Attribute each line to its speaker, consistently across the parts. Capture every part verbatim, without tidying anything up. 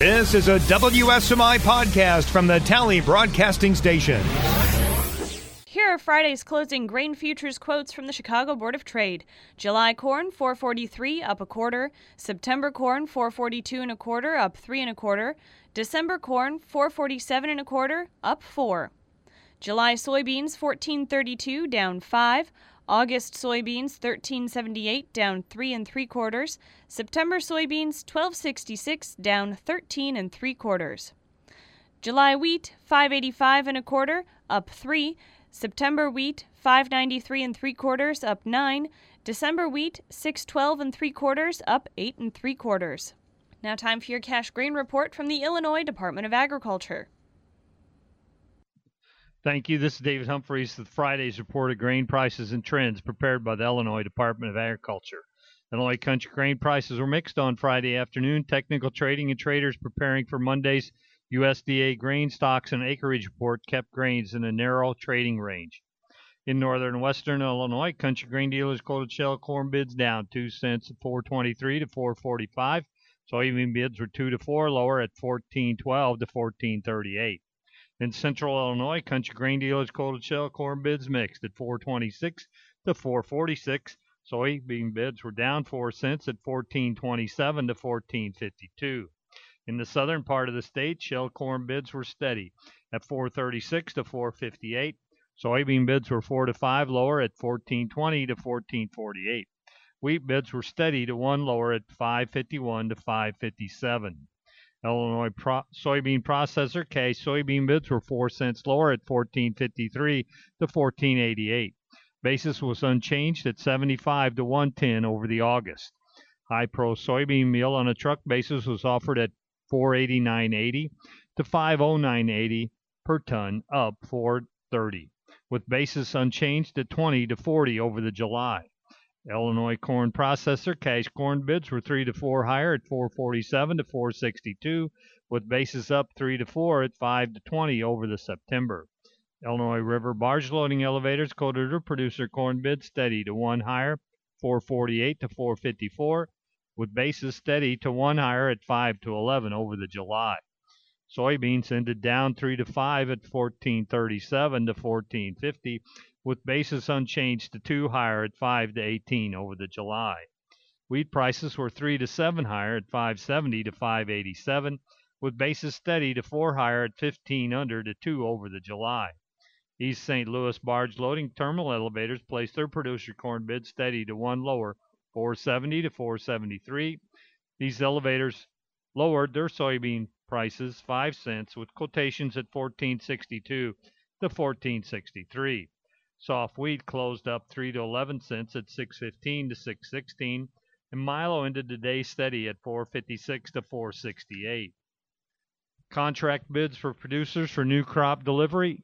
Speaker 1: This is a W S M I podcast from the Tally Broadcasting Station.
Speaker 2: Here are Friday's closing grain futures quotes from the Chicago Board of Trade. July corn four forty-three, up a quarter. September corn four forty-two and a quarter, up three and a quarter. December corn four forty-seven and a quarter, up four. July soybeans fourteen thirty-two, down five. August soybeans thirteen seventy-eight, down three and three quarters. September soybeans twelve sixty-six, down thirteen and three quarters. July wheat five eighty-five and a quarter, up three. September wheat five ninety-three and three quarters, up nine. December wheat six twelve and three quarters, up eight and three quarters. Now time for your cash grain report from the Illinois Department of Agriculture.
Speaker 3: Thank you. This is David Humphreys with Friday's report of grain prices and trends prepared by the Illinois Department of Agriculture. Illinois country grain prices were mixed on Friday afternoon. Technical trading and traders preparing for Monday's U S D A grain stocks and acreage report kept grains in a narrow trading range. In northern and western Illinois, country grain dealers quoted shell corn bids down two cents at four twenty-three to four forty-five. Soybean bids were two to four lower at fourteen twelve to fourteen thirty-eight. In central Illinois, country grain dealers quoted shell corn bids mixed at four twenty-six to four forty-six. Soybean bids were down four cents at fourteen twenty-seven to fourteen fifty-two. In the southern part of the state, shell corn bids were steady at four thirty-six to four fifty-eight. Soybean bids were four to five lower at fourteen twenty to fourteen forty-eight. Wheat bids were steady to one lower at five fifty-one to five fifty-seven. Illinois pro- soybean processor K soybean bids were four cents lower at fourteen fifty-three to fourteen eighty-eight. Basis was unchanged at seventy-five to one ten over the August. High Pro soybean meal on a truck basis was offered at four eighty-nine eighty to five oh nine eighty per ton, up four thirty, with basis unchanged at twenty to forty over the July. Illinois corn processor cash corn bids were three to four higher at four forty-seven to four sixty-two, with basis up three to four at five to twenty over the September. Illinois River barge loading elevators quoted their producer corn bid steady to one higher, four forty-eight to four fifty-four, with basis steady to one higher at five to eleven over the July. Soybeans ended down three to five at fourteen thirty-seven to fourteen fifty, with basis unchanged to two higher at five to eighteen over the July. Wheat prices were three to seven higher at five seventy to five eighty-seven, with basis steady to four higher at fifteen under to two over the July. East Saint Louis barge loading terminal elevators placed their producer corn bid steady to one lower, four seventy to four seventy-three. These elevators lowered their soybean prices five cents, with quotations at fourteen sixty-two to fourteen sixty-three. Soft wheat closed up three to eleven cents at six fifteen to six sixteen, and Milo ended the day steady at four fifty-six to four sixty-eight. Contract bids for producers for new crop delivery.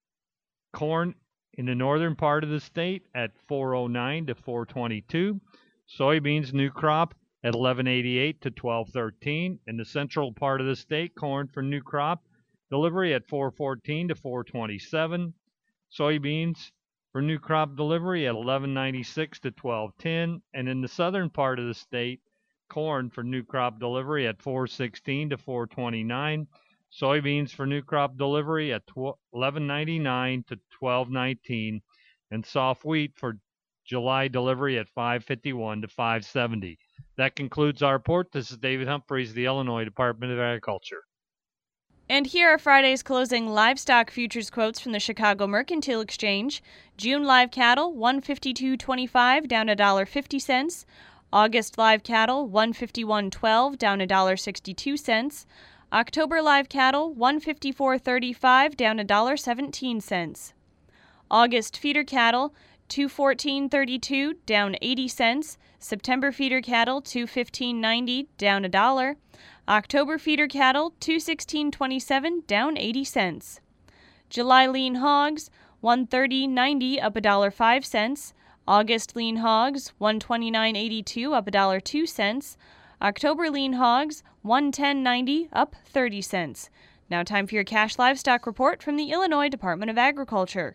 Speaker 3: Corn in the northern part of the state at four oh nine to four twenty-two. Soybeans new crop at eleven eighty-eight to twelve thirteen. In the central part of the state, corn for new crop delivery at four fourteen to four twenty-seven. Soybeans for new crop delivery at eleven ninety-six to twelve ten. And in the southern part of the state, corn for new crop delivery at four sixteen to four twenty-nine. Soybeans for new crop delivery at eleven ninety-nine to twelve nineteen, and soft wheat for July delivery at five fifty-one to five seventy. That concludes our report. This is David Humphreys, the Illinois Department of Agriculture.
Speaker 2: And here are Friday's closing livestock futures quotes from the Chicago Mercantile Exchange. June live cattle one fifty-two twenty-five, down one dollar fifty cents. August live cattle one fifty-one twelve, down one dollar sixty-two cents. October live cattle one fifty-four thirty-five, down one dollar seventeen cents. August feeder cattle two fourteen thirty-two, down eighty cents. September feeder cattle two fifteen ninety, down a dollar. October feeder cattle two sixteen twenty-seven, down eighty cents. July lean hogs one thirty ninety, up a dollar five cents. August lean hogs one twenty-nine eighty-two, up a dollar two cents. October lean hogs one ten ninety, up thirty cents. Now time for your cash livestock report from the Illinois Department of Agriculture.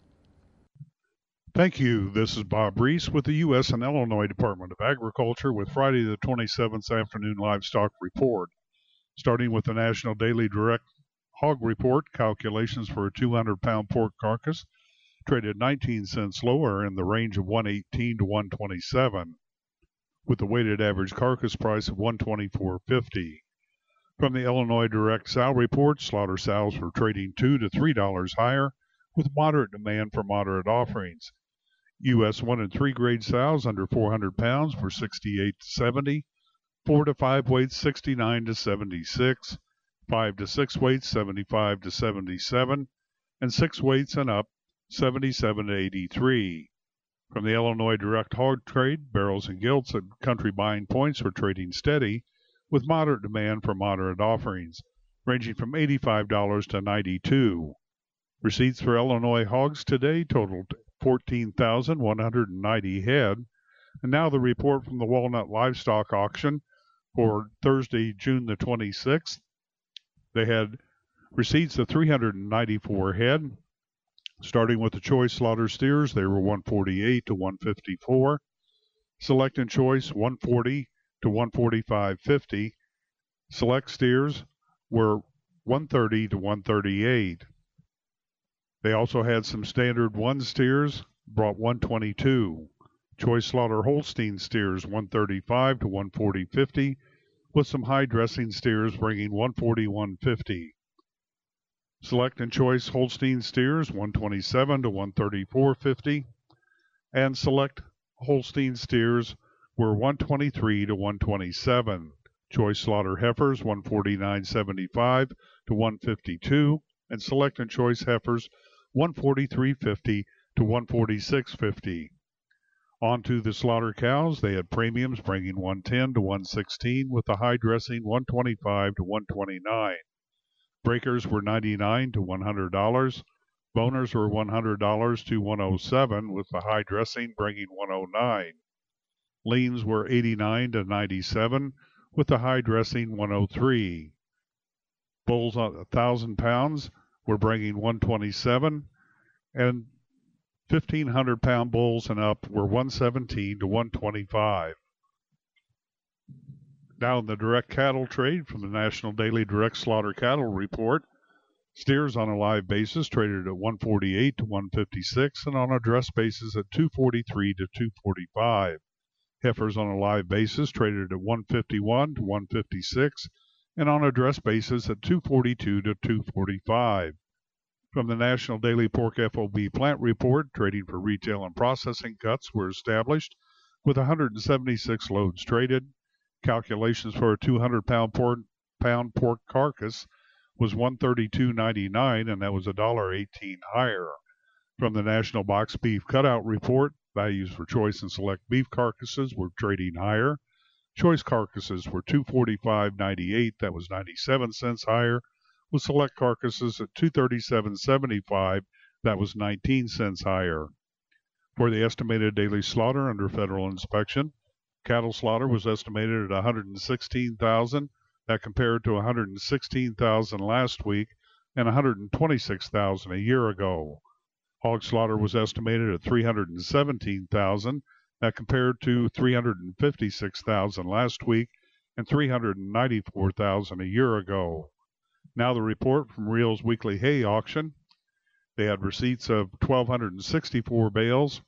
Speaker 4: Thank you. This is Bob Reese with the U S and Illinois Department of Agriculture with Friday the twenty-seventh afternoon livestock report. Starting with the National Daily Direct Hog Report, calculations for a two hundred pound pork carcass traded nineteen cents lower in the range of one eighteen to one twenty-seven, with a weighted average carcass price of one twenty-four fifty. From the Illinois Direct Sow Report, slaughter sows were trading two to three dollars higher, with moderate demand for moderate offerings. U S one and three grade sows under four hundred pounds were sixty-eight to seventy, four to five weights sixty-nine to seventy-six, five to six weights seventy-five to seventy-seven, and six weights and up seventy-seven to eighty-three. From the Illinois Direct Hog Trade, barrels and gilts at country buying points were trading steady, with moderate demand for moderate offerings, ranging from eighty-five dollars to ninety-two dollars. Receipts for Illinois hogs today totaled fourteen thousand one hundred ninety head. And now the report from the Walnut Livestock Auction for Thursday, June the twenty-sixth. They had receipts of three hundred ninety-four head. Starting with the choice slaughter steers, they were one forty-eight to one fifty-four. Select and choice one forty to one forty-five fifty. Select steers were one thirty to one thirty-eight. They also had some standard one steers, brought one twenty-two. Choice slaughter Holstein steers one thirty-five to one forty fifty, with some high dressing steers bringing one forty-one fifty. Select and choice Holstein steers one twenty-seven to one thirty-four fifty, and select Holstein steers were one twenty-three to one twenty-seven. Choice slaughter heifers one forty-nine seventy-five to one fifty-two, and select and choice heifers one forty-three fifty to one forty-six fifty. On to the slaughter cows, they had premiums bringing one ten to one sixteen, with the high dressing one twenty-five to one twenty-nine. Breakers were ninety-nine to one hundred dollars. Boners were one hundred dollars to one oh seven, with the high dressing bringing one oh nine. Leans were eighty-nine to ninety-seven, with the high dressing one oh three. Bulls on one thousand pounds were bringing one twenty-seven, and fifteen hundred pound bulls and up were one seventeen to one twenty-five. Now in the direct cattle trade from the National Daily Direct Slaughter Cattle Report, steers on a live basis traded at one forty-eight to one fifty-six, and on a dress basis at two forty-three to two forty-five. Heifers on a live basis traded at one fifty-one to one fifty-six, and on a dress basis at two forty-two to two forty-five. From the National Daily Pork F O B Plant Report, trading for retail and processing cuts were established with one hundred seventy-six loads traded. Calculations for a two hundred pound pork, pound pork carcass was one thirty-two ninety-nine, and that was one dollar eighteen higher. From the National Box Beef Cutout Report, values for choice and select beef carcasses were trading higher. Choice carcasses were two forty-five ninety-eight, that was ninety-seven cents higher, with select carcasses at two thirty-seven seventy-five, that was nineteen cents higher. For the estimated daily slaughter under federal inspection, cattle slaughter was estimated at one hundred sixteen thousand. That compared to one hundred sixteen thousand last week and one hundred twenty-six thousand a year ago. Hog slaughter was estimated at three hundred seventeen thousand. That compared to three hundred fifty-six thousand last week and three hundred ninety-four thousand a year ago. Now the report from Reel's weekly hay auction. They had receipts of one thousand two hundred sixty-four bales.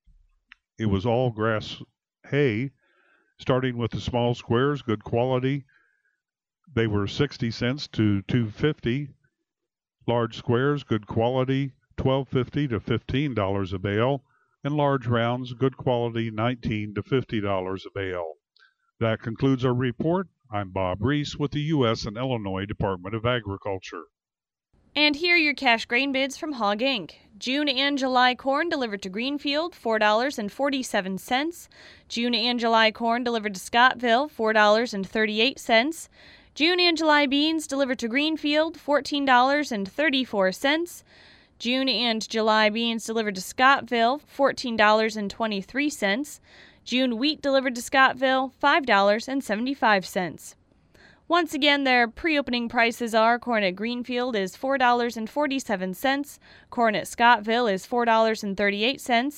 Speaker 4: It was all grass hay. Starting with the small squares, good quality, they were sixty cents to two fifty. Large squares, good quality, twelve fifty to fifteen dollars a bale, and large rounds, good quality, nineteen to fifty dollars a bale. That concludes our report. I'm Bob Reese with the U S and Illinois Department of Agriculture.
Speaker 2: And here are your cash grain bids from Hog Incorporated. June and July corn delivered to Greenfield, four dollars and forty-seven cents. June and July corn delivered to Scottville, four dollars and thirty-eight cents. June and July beans delivered to Greenfield, fourteen dollars and thirty-four cents. June and July beans delivered to Scottville, fourteen dollars and twenty-three cents. June wheat delivered to Scottville, five dollars and seventy-five cents. Once again, their pre-opening prices are: corn at Greenfield is four dollars and forty-seven cents, corn at Scottville is four dollars and thirty-eight cents,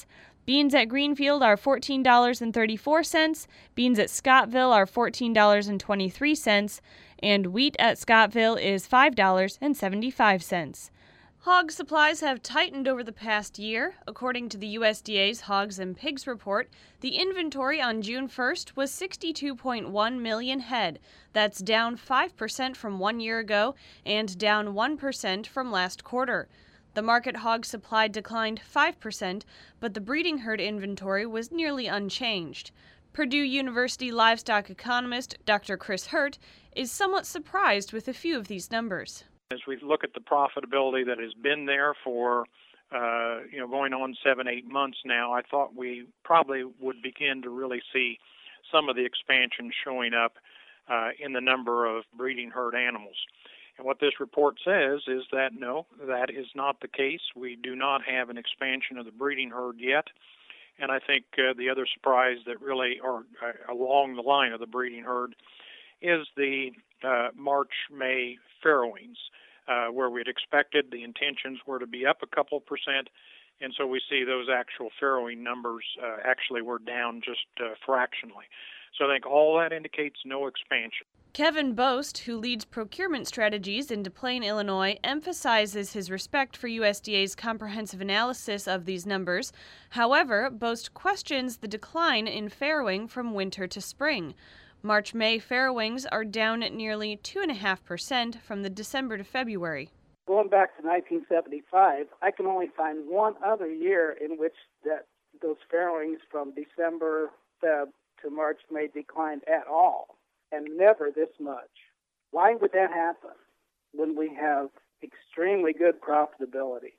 Speaker 2: Beans at Greenfield are fourteen dollars and thirty-four cents, beans at Scottville are fourteen dollars and twenty-three cents, and wheat at Scottville is five dollars and seventy-five cents. Hog supplies have tightened over the past year. According to the U S D A's Hogs and Pigs report, the inventory on June first was sixty-two point one million head. That's down five percent from one year ago and down one percent from last quarter. The market hog supply declined five percent, but the breeding herd inventory was nearly unchanged. Purdue University livestock economist Doctor Chris Hurt is somewhat surprised with a few of these numbers.
Speaker 5: As we look at the profitability that has been there for, uh, you know, going on seven, eight months now, I thought we probably would begin to really see some of the expansion showing up uh, in the number of breeding herd animals. And what this report says is that, no, that is not the case. We do not have an expansion of the breeding herd yet. And I think uh, the other surprise that really, or uh, along the line of the breeding herd, is the uh, March-May farrowings, uh, where we'd expected the intentions were to be up a couple of percent. And so we see those actual farrowing numbers uh, actually were down just uh, fractionally. So I think all that indicates no expansion.
Speaker 2: Kevin Boast, who leads procurement strategies in Des Plaines, Illinois, emphasizes his respect for U S D A's comprehensive analysis of these numbers. However, Boast questions the decline in farrowing from winter to spring. March-May farrowings are down at nearly two point five percent from the December to February.
Speaker 6: Going back to nineteen seventy-five, I can only find one other year in which that those farrowings from December, Feb to March, May declined at all, and never this much. Why would that happen when we have extremely good profitability?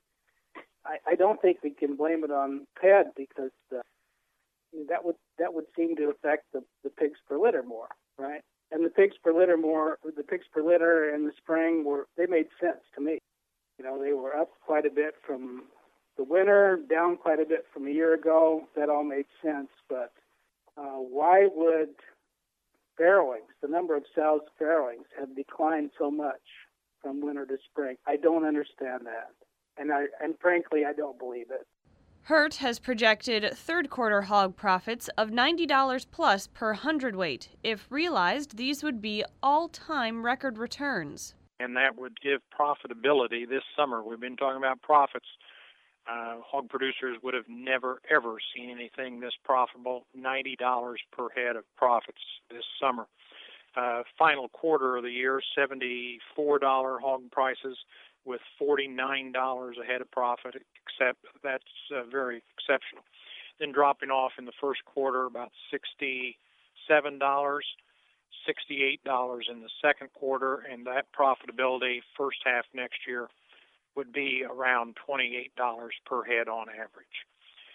Speaker 6: I, I don't think we can blame it on P E D because uh, that would that would seem to affect the, the pigs per litter more, right? And the pigs per litter more, the pigs per litter in the spring were they made sense to me. You know, they were up quite a bit from the winter, down quite a bit from a year ago. That all made sense, but uh, why would farrowings, the number of sows farrowings, have declined so much from winter to spring? I don't understand that, and I and frankly, I don't believe it.
Speaker 2: Hurt has projected third quarter hog profits of ninety dollars plus per hundredweight. If realized, these would be all-time record returns.
Speaker 5: And that would give profitability this summer. We've been talking about profits. Uh, hog producers would have never, ever seen anything this profitable, ninety dollars per head of profits this summer. Uh, final quarter of the year, seventy-four dollars hog prices with forty-nine dollars a head of profit, except that's uh, very exceptional. Then dropping off in the first quarter, about sixty-seven dollars, sixty-eight dollars in the second quarter, and that profitability first half next year would be around twenty-eight dollars per head on average.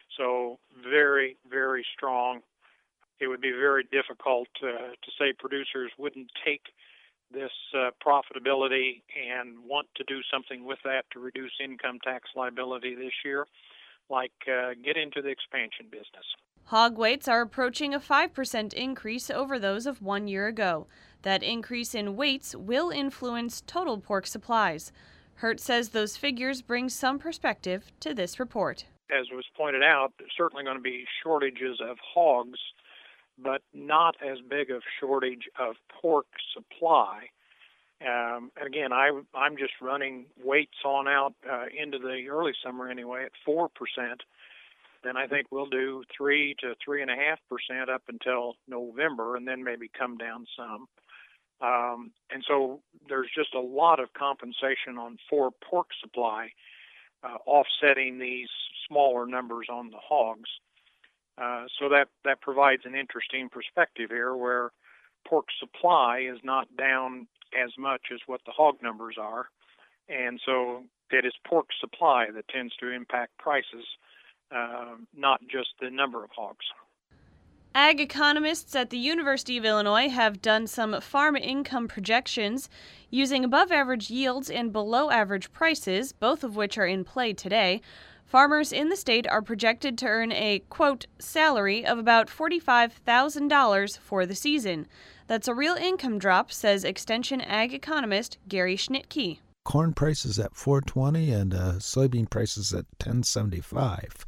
Speaker 5: So very, very strong. It would be very difficult uh, to say producers wouldn't take this uh, profitability and want to do something with that to reduce income tax liability this year, like uh, get into the expansion business.
Speaker 2: Hog weights are approaching a five percent increase over those of one year ago. That increase in weights will influence total pork supplies. Hurt says those figures bring some perspective to this report.
Speaker 5: As was pointed out, there's certainly going to be shortages of hogs, but not as big of shortage of pork supply. Um, and again, I, I'm just running weights on out uh, into the early summer anyway at four percent. Then I think we'll do three to three point five percent up until November, and then maybe come down some. Um, and so there's just a lot of compensation on for pork supply, uh, offsetting these smaller numbers on the hogs. Uh, so that, that provides an interesting perspective here where pork supply is not down as much as what the hog numbers are. And so it is pork supply that tends to impact prices, uh, not just the number of hogs.
Speaker 2: Ag economists at the University of Illinois have done some farm income projections using above-average yields and below-average prices, both of which are in play today. Farmers in the state are projected to earn a, quote, salary of about forty-five thousand dollars for the season. That's a real income drop, says Extension Ag economist Gary Schnittke.
Speaker 7: Corn prices at four twenty and uh, soybean prices at ten seventy-five.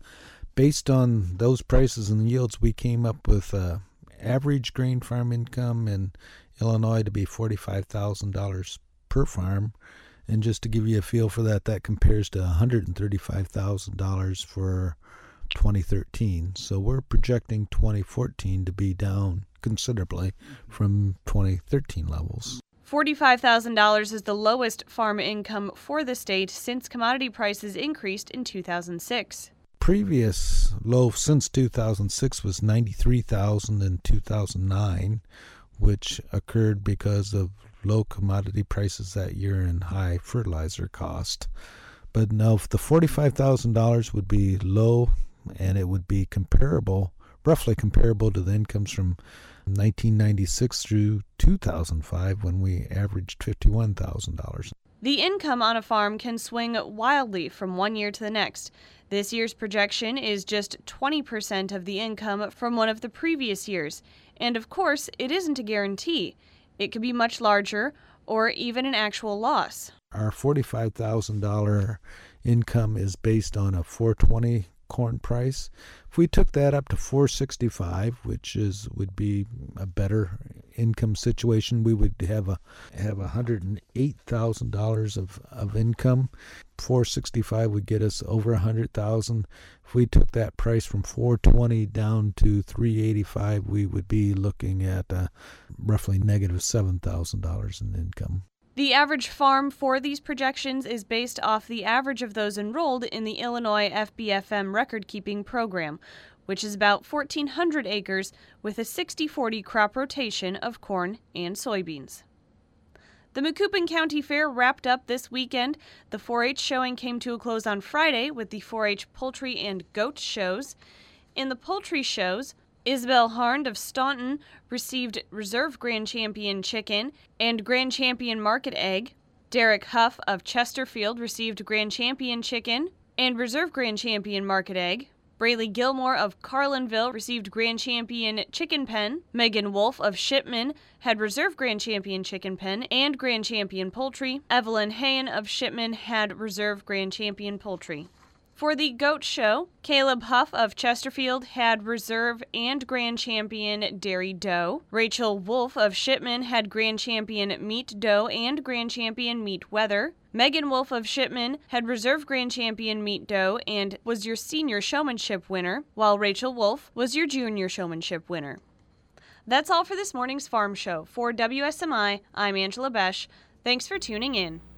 Speaker 7: Based on those prices and yields, we came up with uh, average grain farm income in Illinois to be forty-five thousand dollars per farm. And just to give you a feel for that, that compares to one hundred thirty-five thousand dollars for twenty thirteen. So we're projecting twenty fourteen to be down considerably from twenty thirteen levels.
Speaker 2: forty-five thousand dollars is the lowest farm income for the state since commodity prices increased in two thousand six.
Speaker 7: Previous low since two thousand six was ninety-three thousand dollars in two thousand nine, which occurred because of low commodity prices that year and high fertilizer cost. But now the forty-five thousand dollars would be low, and it would be comparable, roughly comparable to the incomes from nineteen ninety-six through two thousand five when we averaged fifty-one thousand dollars.
Speaker 2: The income on a farm can swing wildly from one year to the next. This year's projection is just twenty percent of the income from one of the previous years. And of course, it isn't a guarantee. It could be much larger or even an actual loss.
Speaker 7: Our forty-five thousand dollars income is based on a four twenty corn price. If we took that up to four sixty-five, which is would be a better income situation, we would have a have one hundred eight thousand dollars of, of income. four sixty-five would get us over one hundred thousand dollars. If we took that price from four twenty down to three eighty-five, we would be looking at uh, roughly negative seven thousand dollars in income.
Speaker 2: The average farm for these projections is based off the average of those enrolled in the Illinois F B F M record-keeping program, which is about fourteen hundred acres with a sixty forty crop rotation of corn and soybeans. The Macoupin County Fair wrapped up this weekend. The four H showing came to a close on Friday with the four H poultry and goat shows. In the poultry shows, Isabel Harnd of Staunton received Reserve Grand Champion Chicken and Grand Champion Market Egg. Derek Huff of Chesterfield received Grand Champion Chicken and Reserve Grand Champion Market Egg. Braley Gilmore of Carlinville received Grand Champion Chicken Pen. Megan Wolf of Shipman had Reserve Grand Champion Chicken Pen and Grand Champion Poultry. Evelyn Hayen of Shipman had Reserve Grand Champion Poultry. For the goat show, Caleb Huff of Chesterfield had Reserve and Grand Champion Dairy Doe. Rachel Wolf of Shipman had Grand Champion Meat Doe and Grand Champion Meat Weather. Megan Wolf of Shipman had Reserve Grand Champion Meat Doe and was your senior showmanship winner, while Rachel Wolf was your junior showmanship winner. That's all for this morning's Farm Show. For W S M I, I'm Angela Besch. Thanks for tuning in.